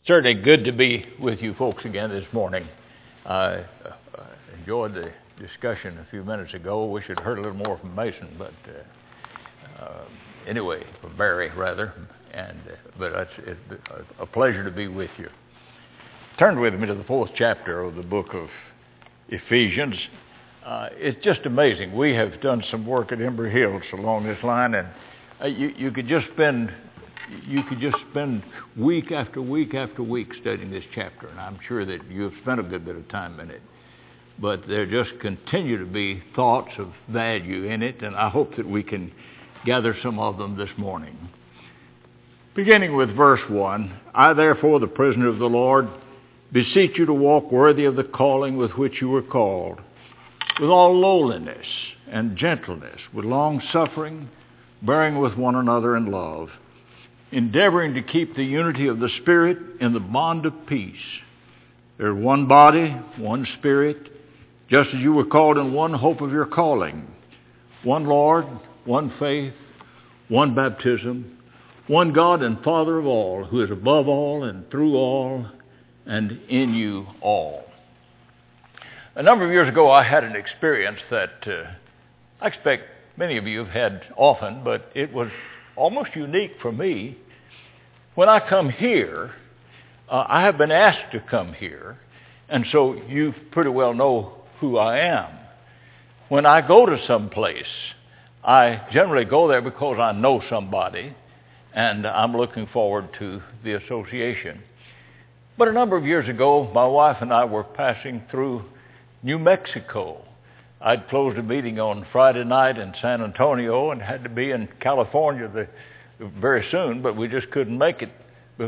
Certainly good to be with you folks again this morning. I enjoyed the discussion a few minutes ago. Wish I'd heard a little more from Mason, but anyway, from Barry rather. But it's a pleasure to be with you. Turn with me to the 4th chapter of the book of Ephesians. It's just amazing. We have done some work at Embry Hills along this line, and you could just spend week after week after week studying this chapter, and I'm sure that you have spent a good bit of time in it. But there just continue to be thoughts of value in it, and I hope that we can gather some of them this morning. Beginning with verse 1, I therefore, the prisoner of the Lord, beseech you to walk worthy of the calling with which you were called, with all lowliness and gentleness, with long-suffering, bearing with one another in love, endeavoring to keep the unity of the Spirit in the bond of peace. There is one body, one Spirit, just as you were called in one hope of your calling, one Lord, one faith, one baptism, one God and Father of all, who is above all and through all and in you all. A number of years ago, I had an experience that I expect many of you have had often, but it was almost unique for me. When I come here, I have been asked to come here, and so you pretty well know who I am. When I go to some place, I generally go there because I know somebody, and I'm looking forward to the association. But a number of years ago, my wife and I were passing through New Mexico. I'd closed a meeting on Friday night in San Antonio and had to be in California very soon, but we just couldn't make it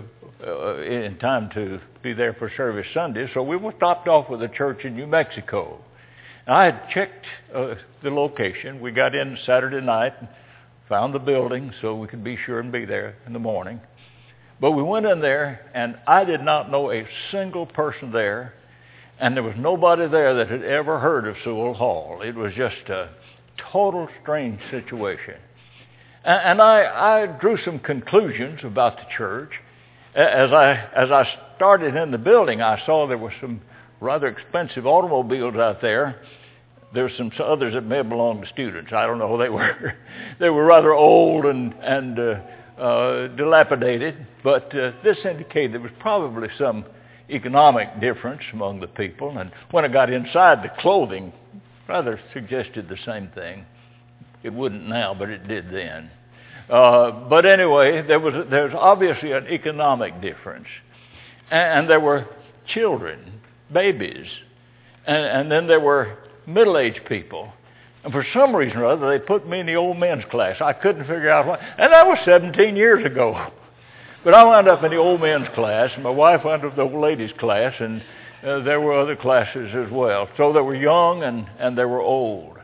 in time to be there for service Sunday, so we were stopped off with a church in New Mexico. I had checked the location. We got in Saturday night and found the building so we could be sure and be there in the morning. But we went in there, and I did not know a single person there, and there was nobody there that had ever heard of Sewell Hall. It was just a total strange situation. And I drew some conclusions about the church. As I started in the building, I saw there were some rather expensive automobiles out there. There were some others that may have belonged to students. I don't know. They were rather old and dilapidated. But this indicated there was probably some economic difference among the people. And when I got inside, the clothing rather suggested the same thing. It wouldn't now, but it did then. But anyway, there was obviously an economic difference. And there were children, babies, and then there were middle-aged people. And for some reason or other, they put me in the old men's class. I couldn't figure out why. And that was 17 years ago. But I wound up in the old men's class, and my wife wound up in the old ladies' class, and there were other classes as well. So there were young and there were old.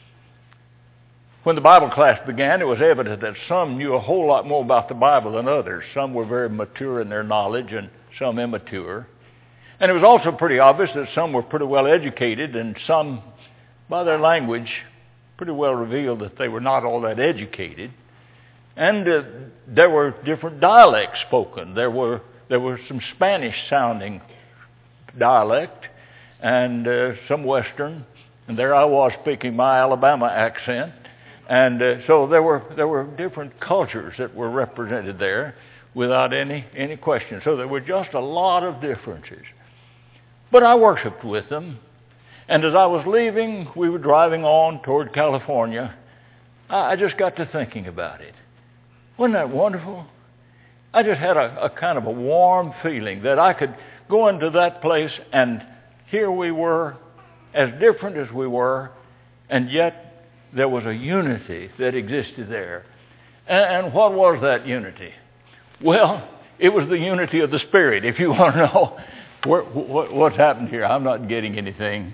When the Bible class began, it was evident that some knew a whole lot more about the Bible than others. Some were very mature in their knowledge and some immature. And it was also pretty obvious that some were pretty well educated, and some, by their language, pretty well revealed that they were not all that educated. And there were different dialects spoken. There were some Spanish-sounding dialect and some Western. And there I was speaking my Alabama accent. And so there were different cultures that were represented there without any question. So there were just a lot of differences. But I worshiped with them. And as I was leaving, we were driving on toward California. I just got to thinking about it. Wasn't that wonderful? I just had a kind of a warm feeling that I could go into that place, and here we were, as different as we were, and yet there was a unity that existed there. And what was that unity? Well, it was the unity of the Spirit. If you want to know what's happened here, I'm not getting anything.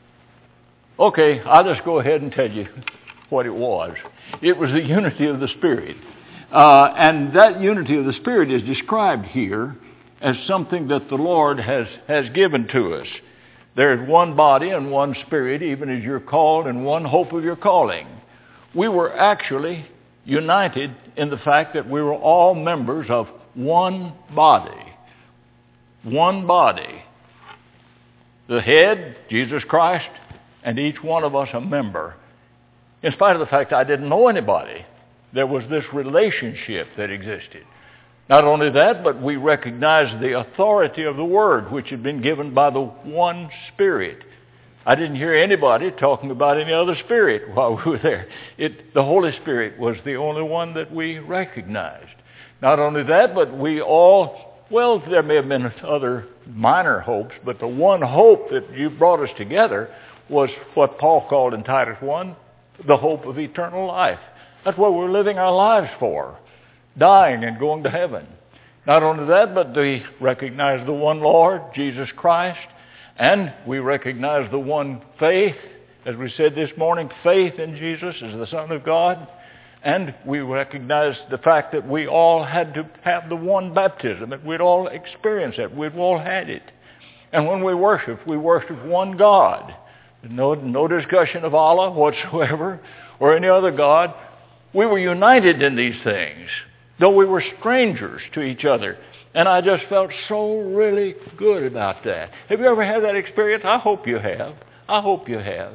Okay, I'll just go ahead and tell you what it was. It was the unity of the Spirit. And that unity of the Spirit is described here as something that the Lord has given to us. There is one body and one Spirit, even as you're called, and one hope of your calling. We were actually united in the fact that we were all members of one body. one body. The head, Jesus Christ, and each one of us a member. In spite of the fact I didn't know anybody, there was this relationship that existed. Not only that, but we recognized the authority of the Word, which had been given by the one Spirit. I didn't hear anybody talking about any other spirit while we were there. The Holy Spirit was the only one that we recognized. Not only that, but we all, well, there may have been other minor hopes, but the one hope that you brought us together was what Paul called in Titus 1, the hope of eternal life. That's what we're living our lives for, dying and going to heaven. Not only that, but we recognize the one Lord, Jesus Christ, and we recognize the one faith, as we said this morning, faith in Jesus as the Son of God. And we recognize the fact that we all had to have the one baptism, that we'd all experienced it, we'd all had it. And when we worship one God. No discussion of Allah whatsoever or any other God. We were united in these things, though we were strangers to each other. And I just felt so really good about that. Have you ever had that experience? I hope you have. I hope you have.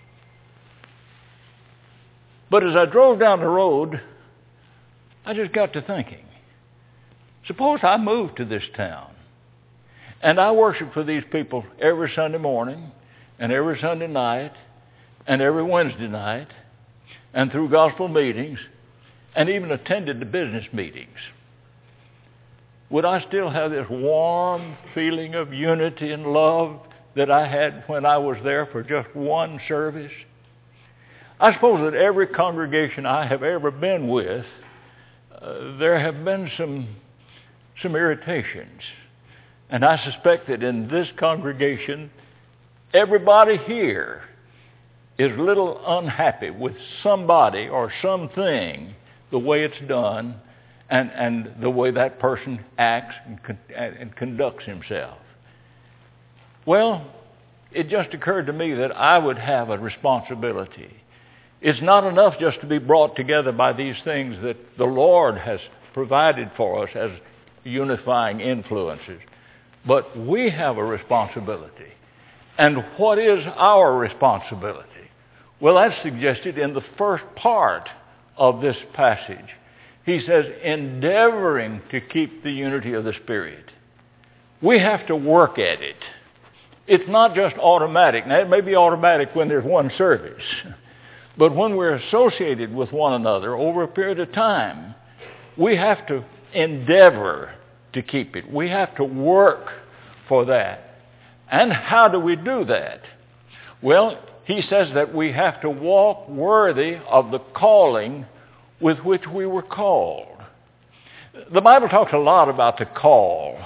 But as I drove down the road, I just got to thinking, suppose I moved to this town and I worshiped for these people every Sunday morning and every Sunday night and every Wednesday night and through gospel meetings and even attended the business meetings. Would I still have this warm feeling of unity and love that I had when I was there for just one service? I suppose that every congregation I have ever been with, there have been some irritations. And I suspect that in this congregation, everybody here is a little unhappy with somebody or something, the way it's done, and the way that person acts and conducts himself. Well, it just occurred to me that I would have a responsibility. It's not enough just to be brought together by these things that the Lord has provided for us as unifying influences. But we have a responsibility. And what is our responsibility? Well, that's suggested in the first part of this passage. He says, endeavoring to keep the unity of the Spirit. We have to work at it. It's not just automatic. Now, it may be automatic when there's one service. But when we're associated with one another over a period of time, we have to endeavor to keep it. We have to work for that. And how do we do that? Well, he says that we have to walk worthy of the calling with which we were called. The Bible talks a lot about the call.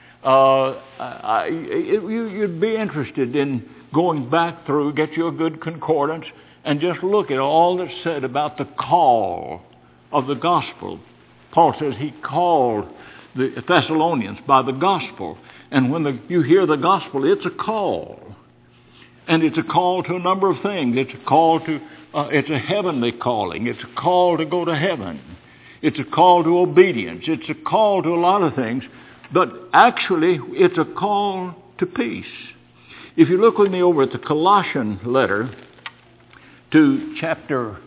You'd be interested in going back through, get you a good concordance, and just look at all that's said about the call of the gospel. Paul says he called the Thessalonians by the gospel. And when you hear the gospel, it's a call. And it's a call to a number of things. It's a call to, it's a heavenly calling. It's a call to go to heaven. It's a call to obedience. It's a call to a lot of things. But actually, it's a call to peace. If you look with me over at the Colossian letter, to chapter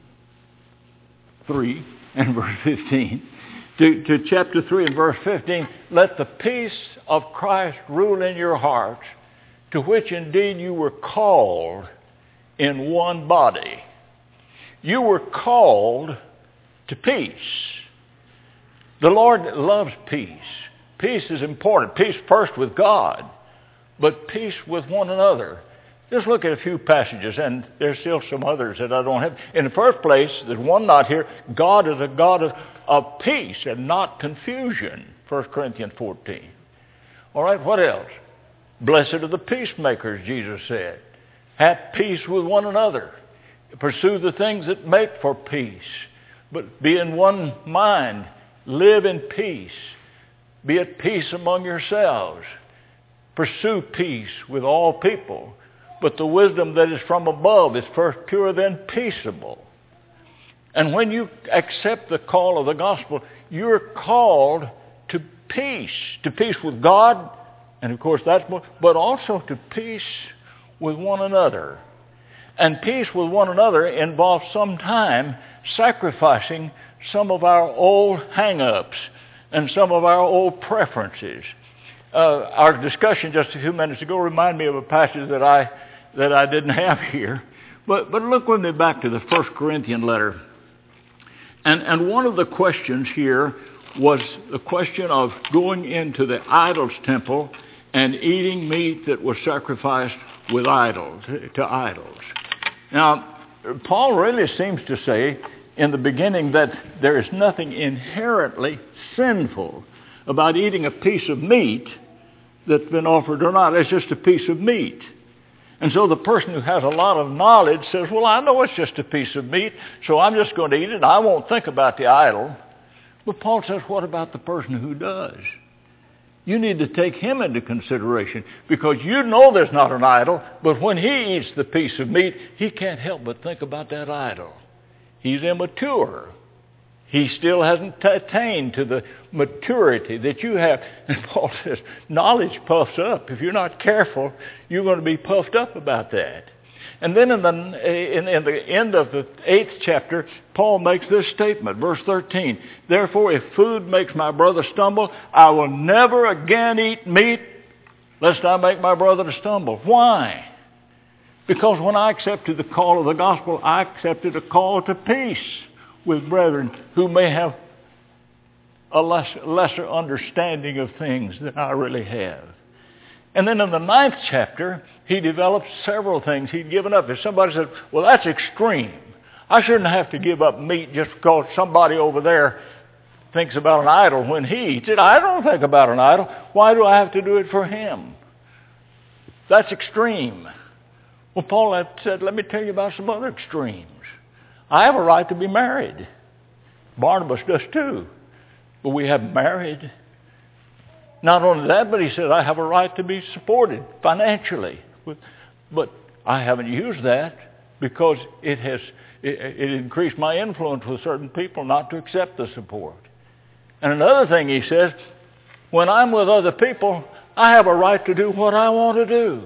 3 and verse 15. To chapter 3 and verse 15. Let the peace of Christ rule in your hearts, to which indeed you were called in one body. You were called to peace. The Lord loves peace. Peace is important. Peace first with God, but peace with one another. Just look at a few passages, and there's still some others that I don't have. In the first place, there's one not here. God is a God of peace and not confusion, 1 Corinthians 14. All right, what else? Blessed are the peacemakers, Jesus said. Have peace with one another. Pursue the things that make for peace. But be in one mind. Live in peace. Be at peace among yourselves. Pursue peace with all people. But the wisdom that is from above is first pure, then peaceable. And when you accept the call of the gospel, you're called to peace with God And of course that's what, but also to peace with one another. And peace with one another involves sometimes sacrificing some of our old hang-ups and some of our old preferences. Our discussion just a few minutes ago reminded me of a passage that I didn't have here. But look with me back to the 1 Corinthian letter. And one of the questions here was the question of going into the idol's temple and eating meat that was sacrificed with idols, to idols. Now, Paul really seems to say in the beginning that there is nothing inherently sinful about eating a piece of meat that's been offered or not. It's just a piece of meat. And so the person who has a lot of knowledge says, well, I know it's just a piece of meat, so I'm just going to eat it. I won't think about the idol. But Paul says, what about the person who does? You need to take him into consideration, because you know there's not an idol, but when he eats the piece of meat, he can't help but think about that idol. He's immature. He still hasn't attained to the maturity that you have. And Paul says, knowledge puffs up. If you're not careful, you're going to be puffed up about that. And then in the end of the 8th chapter, Paul makes this statement, verse 13. Therefore, if food makes my brother stumble, I will never again eat meat, lest I make my brother to stumble. Why? Because when I accepted the call of the gospel, I accepted a call to peace with brethren who may have a lesser understanding of things than I really have. And then in the 9th chapter, he developed several things he'd given up. If somebody said, well, that's extreme. I shouldn't have to give up meat just because somebody over there thinks about an idol when he eats it. I don't think about an idol. Why do I have to do it for him? That's extreme. Well, Paul had said, let me tell you about some other extremes. I have a right to be married. Barnabas does too. But we haven't married. Not only that, but he said, I have a right to be supported financially. But I haven't used that because it increased my influence with certain people not to accept the support. And another thing he says, when I'm with other people, I have a right to do what I want to do.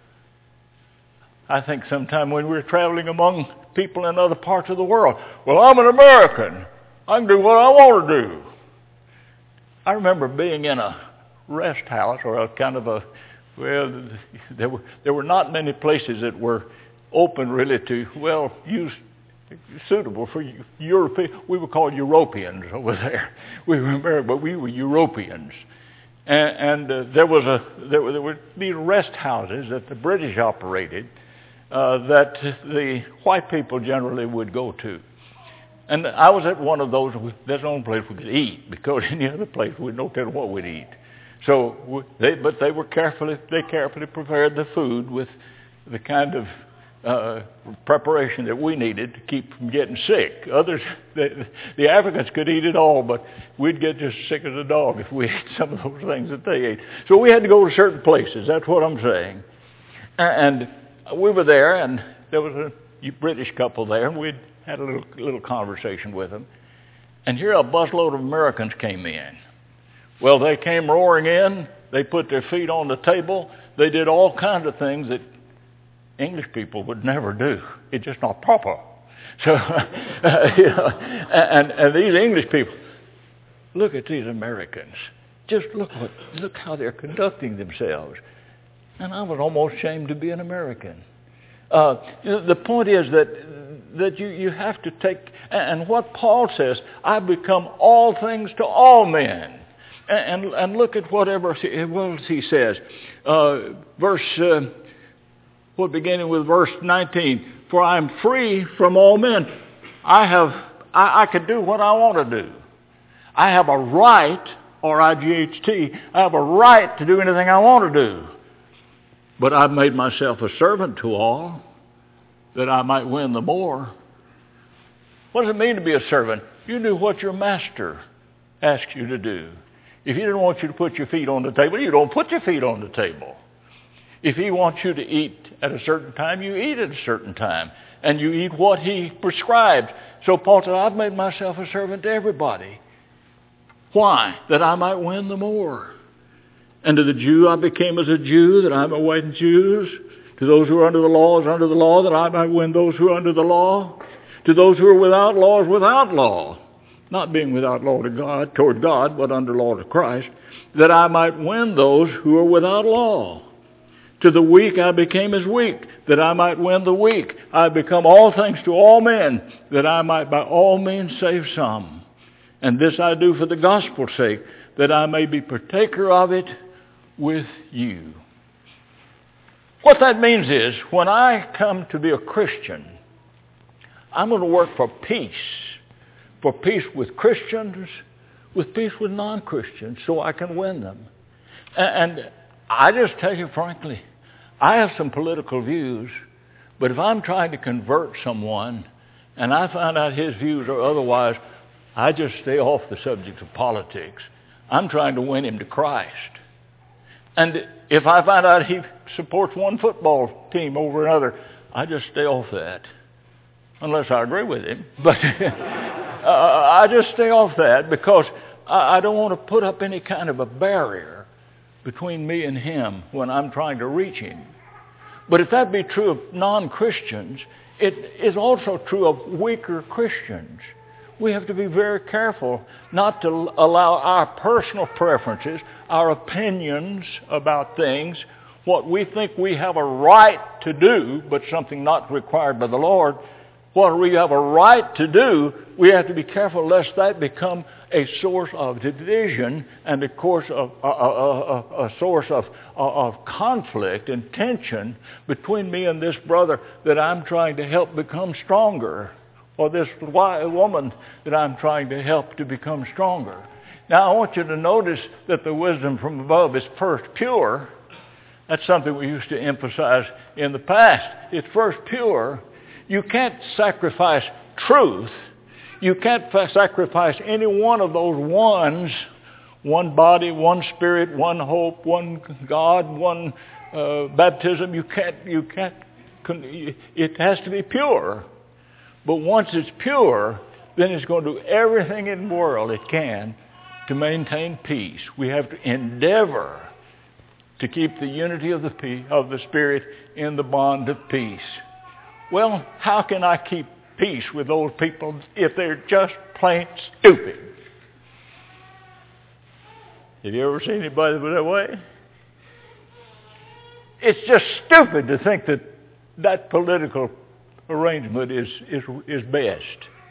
I think sometime when we're traveling among people in other parts of the world, well, I'm an American. I can do what I want to do. I remember being in a rest house, or a kind of a, well, there were not many places that were open really to, well, use suitable for European. We were called Europeans over there. We were American, but we were Europeans. And there were these rest houses that the British operated that the white people generally would go to. And I was at one of those. That's the only place we could eat, because any other place we don't tell what we'd eat. So they carefully prepared the food with the kind of preparation that we needed to keep from getting sick. Others, the Africans could eat it all, but we'd get just sick as a dog if we ate some of those things that they ate. So we had to go to certain places. That's what I'm saying. And we were there, and there was a British couple there, and we'd had a little conversation with them. And here a busload of Americans came in. Well, they came roaring in. They put their feet on the table. They did all kinds of things that English people would never do. It's just not proper. So, and these English people, look at these Americans. Just look how they're conducting themselves. And I was almost ashamed to be an American. The point is that you have to take, and what Paul says, I become all things to all men. And look at whatever else he says. Beginning with verse 19. For I am free from all men. I can do what I want to do. I have a right, R-I-G-H-T, I have a right to do anything I want to do. But I've made myself a servant to all, that I might win the more. What does it mean to be a servant? You do what your master asks you to do. If he didn't want you to put your feet on the table, you don't put your feet on the table. If he wants you to eat at a certain time, you eat at a certain time. And you eat what he prescribed. So Paul said, I've made myself a servant to everybody. Why? That I might win the more. And to the Jew I became as a Jew, that I might win Jews. To those who are under the law, as under the law, that I might win those who are under the law. To those who are without law, as without law. Not being without law to God, toward God, but under law to Christ, that I might win those who are without law. To the weak I became as weak, that I might win the weak. I have become all things to all men, that I might by all means save some. And this I do for the gospel's sake, that I may be partaker of it with you. What that means is, when I come to be a Christian, I'm going to work for peace with Christians, with peace with non-Christians, so I can win them. And I just tell you frankly, I have some political views, but if I'm trying to convert someone and I find out his views are otherwise, I just stay off the subject of politics. I'm trying to win him to Christ. And if I find out he supports one football team over another, I just stay off that. Unless I agree with him. But I just stay off that because I don't want to put up any kind of a barrier between me and him when I'm trying to reach him. But if that be true of non-Christians, it is also true of weaker Christians. We have to be very careful not to allow our personal preferences, our opinions about things, what we think we have a right to do, but something not required by the Lord, what we have a right to do, we have to be careful lest that become a source of division and a source of conflict and tension between me and this brother that I'm trying to help become stronger, or this woman that I'm trying to help to become stronger. Now I want you to notice that the wisdom from above is first pure. That's something we used to emphasize in the past. It's first pure. You can't sacrifice truth. You can't sacrifice any one of those ones, one body, one spirit, one hope, one God, one baptism. You can't, it has to be pure. But once it's pure, then it's going to do everything in the world it can to maintain peace. We have to endeavor to keep the unity of the Spirit in the bond of peace. Well, how can I keep peace with those people if they're just plain stupid? Have you ever seen anybody that way? It's just stupid to think that that political arrangement is best.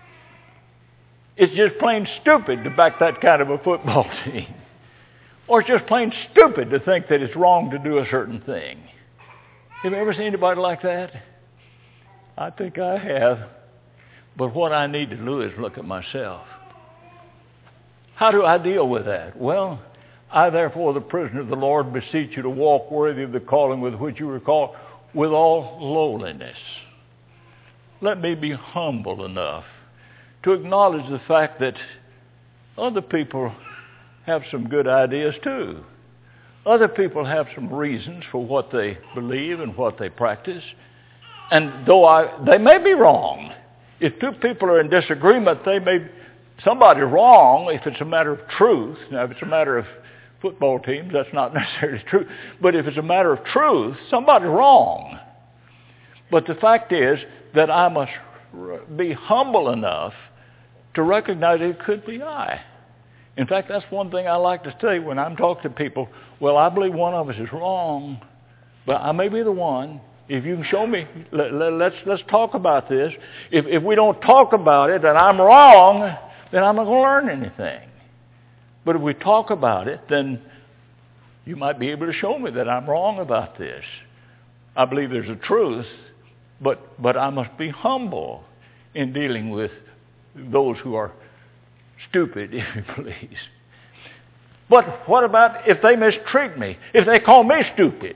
It's just plain stupid to back that kind of a football team. Or it's just plain stupid to think that it's wrong to do a certain thing. Have you ever seen anybody like that? I think I have. But what I need to do is look at myself. How do I deal with that? Well, I therefore, the prisoner of the Lord, beseech you to walk worthy of the calling with which you were called, with all lowliness. Let me be humble enough to acknowledge the fact that other people have some good ideas too. Other people have some reasons for what they believe and what they practice. And though they may be wrong. If two people are in disagreement, somebody's wrong if it's a matter of truth. Now, if it's a matter of football teams, that's not necessarily true. But if it's a matter of truth, somebody's wrong. But the fact is that I must be humble enough to recognize it could be I. In fact, that's one thing I like to say when I'm talking to people. Well, I believe one of us is wrong, but I may be the one. If you can show me, let's talk about this. If we don't talk about it and I'm wrong, then I'm not going to learn anything. But if we talk about it, then you might be able to show me that I'm wrong about this. I believe there's a truth, but I must be humble in dealing with those who are stupid, if you please. But what about if they mistreat me? If they call me stupid?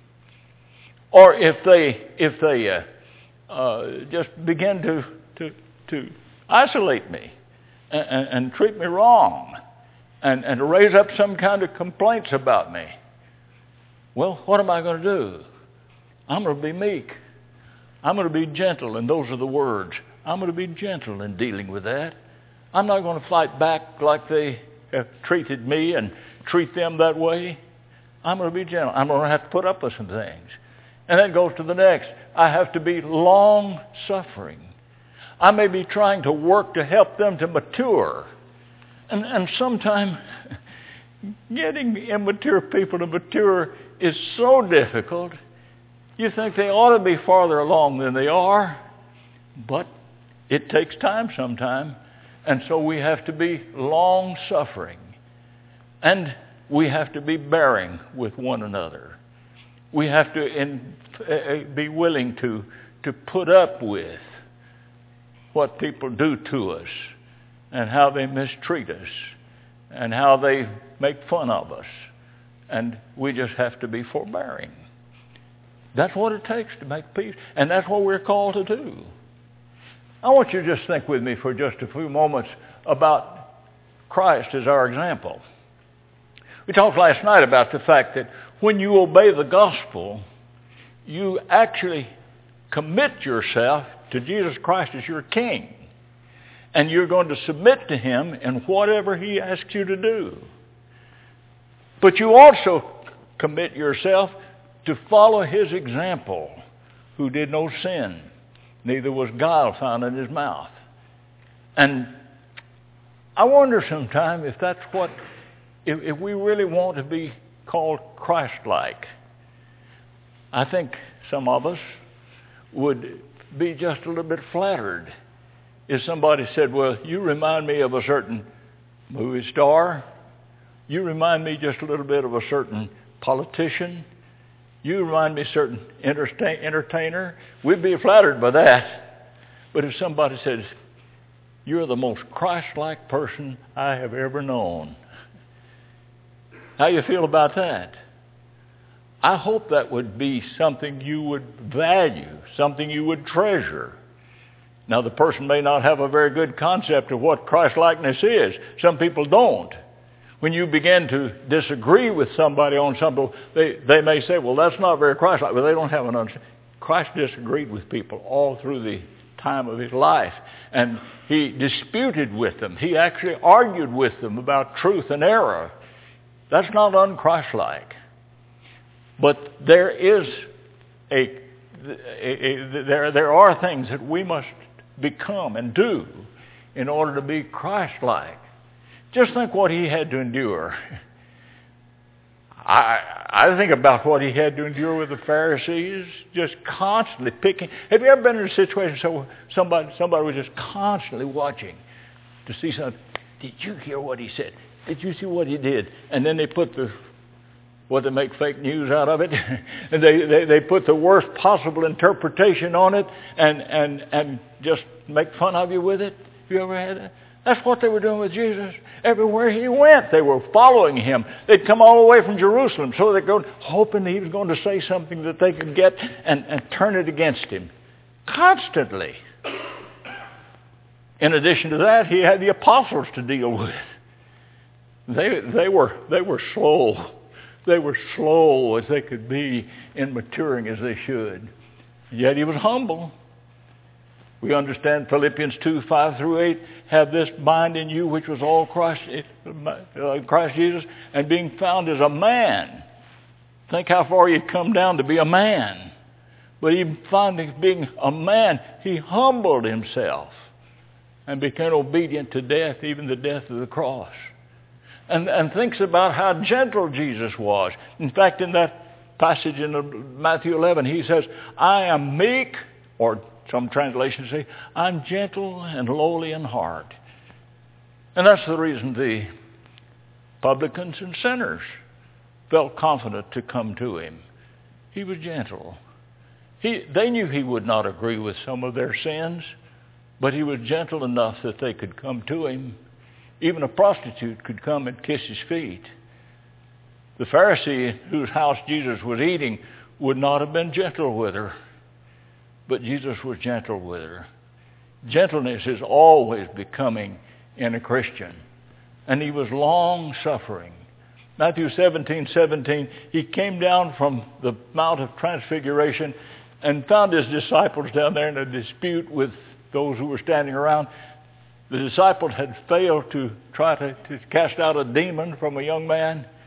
Or if they just begin to isolate me and treat me wrong and raise up some kind of complaints about me? Well, what am I going to do? I'm going to be meek. I'm going to be gentle, and those are the words. I'm going to be gentle in dealing with that. I'm not going to fight back like they have treated me and treat them that way. I'm going to be gentle. I'm going to have to put up with some things. And then goes to the next. I have to be long-suffering. I may be trying to work to help them to mature. And sometimes getting immature people to mature is so difficult. You think they ought to be farther along than they are, but it takes time sometimes. And so we have to be long-suffering. And we have to be bearing with one another. We have to be willing to put up with what people do to us and how they mistreat us and how they make fun of us. And we just have to be forbearing. That's what it takes to make peace. And that's what we're called to do. I want you to just think with me for just a few moments about Christ as our example. We talked last night about the fact that when you obey the gospel, you actually commit yourself to Jesus Christ as your king. And you're going to submit to him in whatever he asks you to do. But you also commit yourself to follow his example, who did no sin, neither was guile found in his mouth. And I wonder sometimes if that's what, if we really want to be called Christ-like. I think some of us would be just a little bit flattered if somebody said, well, you remind me of a certain movie star. You remind me just a little bit of a certain politician. You remind me of a certain entertainer. We'd be flattered by that. But if somebody says, you're the most Christ-like person I have ever known, how you feel about that? I hope that would be something you would value, something you would treasure. Now, the person may not have a very good concept of what Christ-likeness is. Some people don't. When you begin to disagree with somebody on something, they may say, well, that's not very Christ-like. But they don't have an understanding. Christ disagreed with people all through the time of his life. And he disputed with them. He actually argued with them about truth and error. That's not un-Christ-like. But there is there are things that we must become and do in order to be Christ-like. Just think what he had to endure. I think about what he had to endure with the Pharisees, just constantly picking. Have you ever been in a situation so somebody was just constantly watching to see something? Did you hear what he said? Did you see what he did? And then they put they make fake news out of it, and they put the worst possible interpretation on it, and just make fun of you with it. You ever had that? That's what they were doing with Jesus. Everywhere he went, they were following him. They'd come all the way from Jerusalem, so they'd go hoping he was going to say something that they could get and turn it against him. Constantly. In addition to that, he had the apostles to deal with. They were slow. They were slow as they could be in maturing as they should. Yet he was humble. We understand Philippians 2:5-8, have this mind in you which was all Christ Jesus, and being found as a man. Think how far he'd come down to be a man. But even finding being a man, he humbled himself and became obedient to death, even the death of the cross. And thinks about how gentle Jesus was. In fact, in that passage in Matthew 11, he says, I am meek, or some translations say, I'm gentle and lowly in heart. And that's the reason the publicans and sinners felt confident to come to him. He was gentle. They knew he would not agree with some of their sins, but he was gentle enough that they could come to him. Even a prostitute could come and kiss his feet. The Pharisee whose house Jesus was eating would not have been gentle with her, but Jesus was gentle with her. Gentleness is always becoming in a Christian. And he was long-suffering. Matthew 17:17, he came down from the Mount of Transfiguration and found his disciples down there in a dispute with those who were standing around. The disciples had failed to try to cast out a demon from a young man.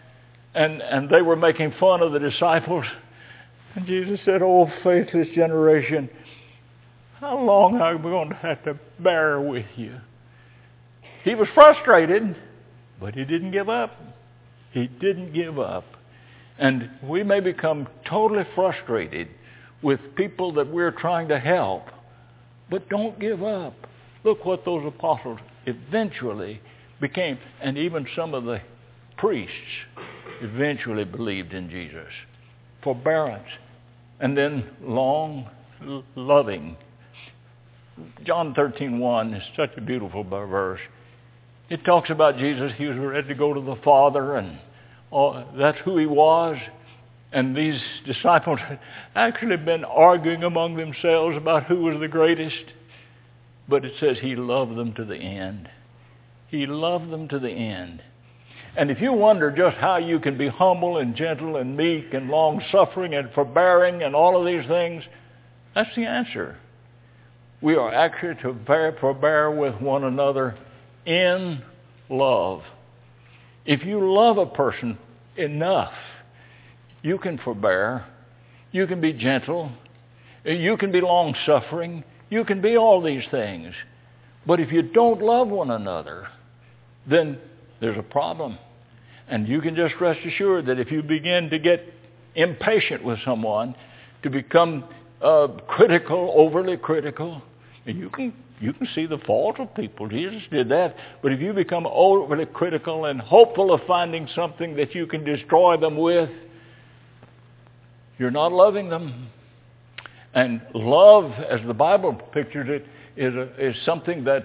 And they were making fun of the disciples. And Jesus said, "Oh, faithless generation, how long are we going to have to bear with you?" He was frustrated, but he didn't give up. He didn't give up. And we may become totally frustrated with people that we're trying to help, but don't give up. Look what those apostles eventually became. And even some of the priests eventually believed in Jesus. Forbearance. And then long loving. John 13:1 is such a beautiful verse. It talks about Jesus. He was ready to go to the Father, and that's who he was. And these disciples had actually been arguing among themselves about who was the greatest. But it says he loved them to the end. He loved them to the end. And if you wonder just how you can be humble and gentle and meek and long-suffering and forbearing and all of these things, that's the answer. We are actually to forbear with one another in love. If you love a person enough, you can forbear. You can be gentle. You can be long-suffering. You can be all these things. But if you don't love one another, then there's a problem. And you can just rest assured that if you begin to get impatient with someone, to become critical, overly critical, and you can see the fault of people. Jesus did that. But if you become overly critical and hopeful of finding something that you can destroy them with, you're not loving them. And love, as the Bible pictures it, is something that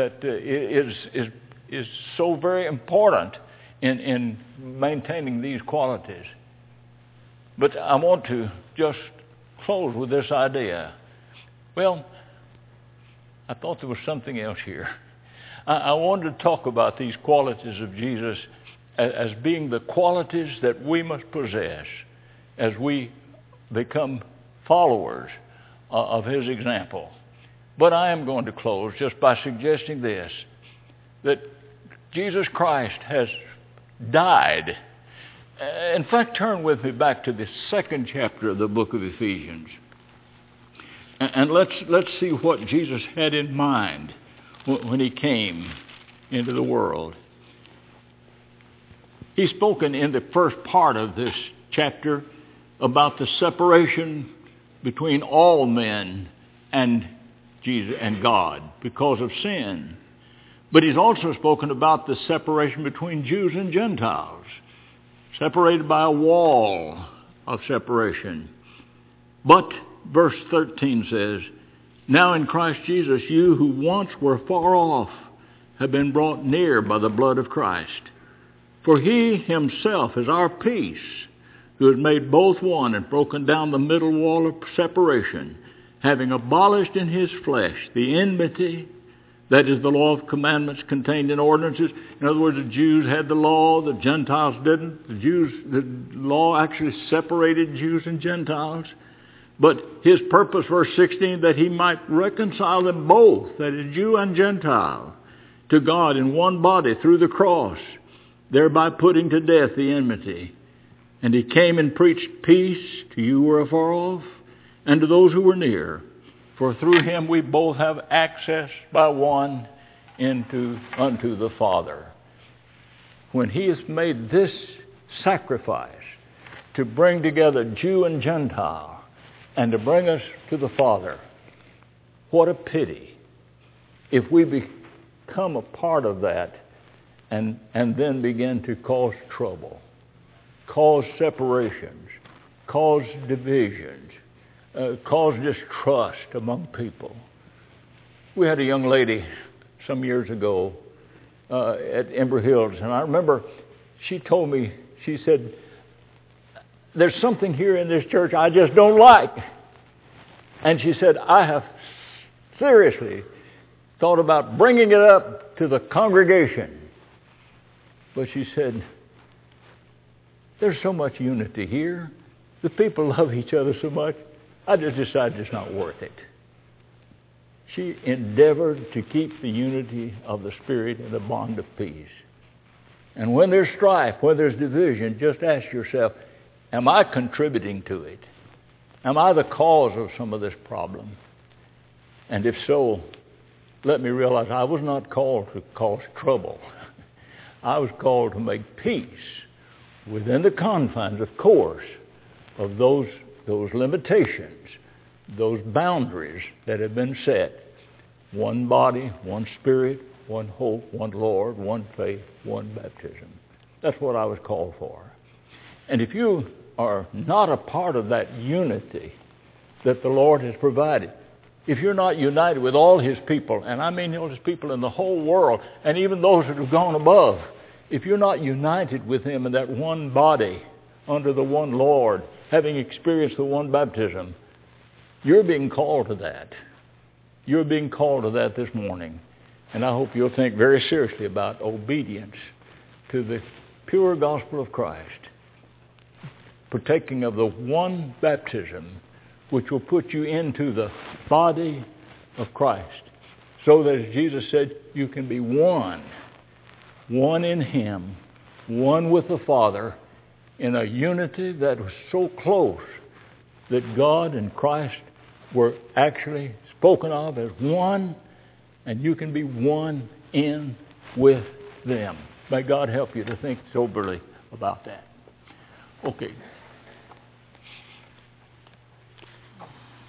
is so very important in maintaining these qualities. But I want to just close with this idea. Well, I thought there was something else here. I wanted to talk about these qualities of Jesus as being the qualities that we must possess as we become followers of his example. But I am going to close just by suggesting this, that Jesus Christ has died. In fact, turn with me back to the 2nd chapter of the book of Ephesians. And let's see what Jesus had in mind when he came into the world. He's spoken in the first part of this chapter about the separation between all men and Jesus and God because of sin. But he's also spoken about the separation between Jews and Gentiles, separated by a wall of separation. But verse 13 says, "Now in Christ Jesus, you who once were far off have been brought near by the blood of Christ. For he himself is our peace, who has made both one and broken down the middle wall of separation, having abolished in his flesh the enmity, that is the law of commandments contained in ordinances." In other words, the Jews had the law, the Gentiles didn't. The law actually separated Jews and Gentiles. But his purpose, verse 16, that he might reconcile them both, that is Jew and Gentile, to God in one body through the cross, thereby putting to death the enmity. And he came and preached peace to you who were afar off, and to those who were near. For through him we both have access by one unto the Father. When he has made this sacrifice to bring together Jew and Gentile and to bring us to the Father, what a pity if we become a part of that and then begin to cause trouble, cause separations, cause divisions, cause distrust among people. We had a young lady some years ago at Ember Hills, and I remember she told me, she said, "There's something here in this church I just don't like." And she said, "I have seriously thought about bringing it up to the congregation." But she said, "There's so much unity here. The people love each other so much. I just decided it's not worth it." She endeavored to keep the unity of the Spirit in a bond of peace. And when there's strife, when there's division, just ask yourself, am I contributing to it? Am I the cause of some of this problem? And if so, let me realize I was not called to cause trouble. I was called to make peace within the confines, of course, of those limitations, those boundaries that have been set. One body, one spirit, one hope, one Lord, one faith, one baptism. That's what I was called for. And if you are not a part of that unity that the Lord has provided, if you're not united with all His people, and I mean all His people in the whole world, and even those that have gone above, if you're not united with Him in that one body, under the one Lord, having experienced the one baptism, you're being called to that. You're being called to that this morning. And I hope you'll think very seriously about obedience to the pure gospel of Christ, partaking of the one baptism which will put you into the body of Christ, so that, as Jesus said, you can be one in Him, one with the Father, in a unity that was so close that God and Christ were actually spoken of as one, and you can be one in with them. May God help you to think soberly about that. Okay.